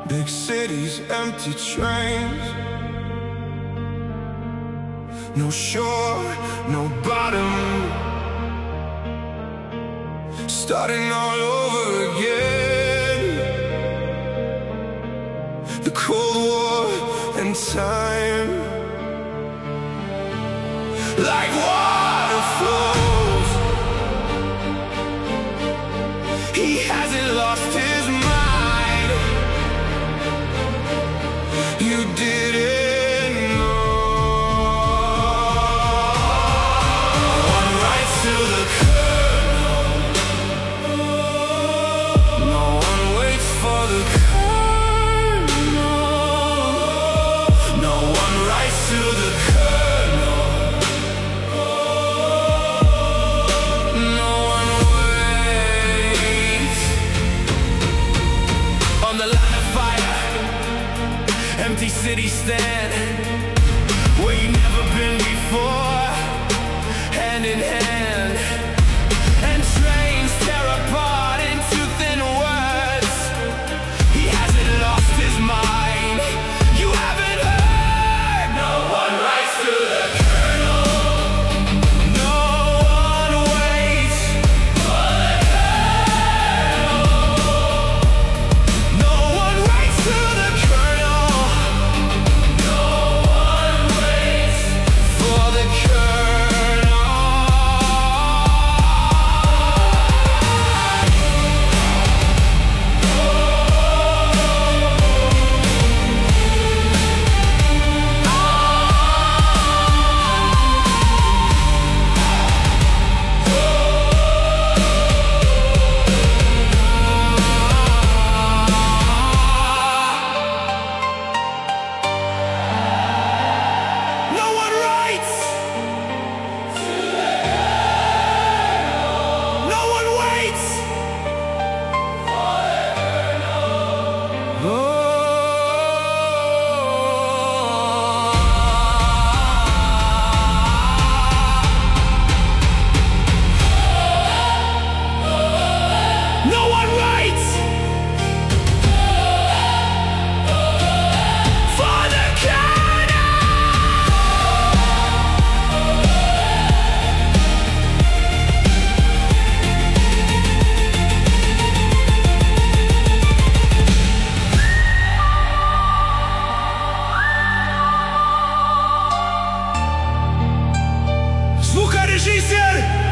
Big cities, empty trains, no shore, no bottom, starting all over again. The Cold War and time, like water flows. He hasn't lost his mind. You didn't know. One writes to the colonel. No one waits for the colonel. No one writes to the colonel. No one waits. On the line of fire, empty city stand, where you've never been before, hand in hand. And trains tear apart into thin words. He hasn't lost his mind. You haven't heard. No one writes to the colonel. No one waits for the colonel. No one writes to the colonel. No one waits for the colonel. No one writes. No one waits. No one writes for the colonel. Звукорежиссер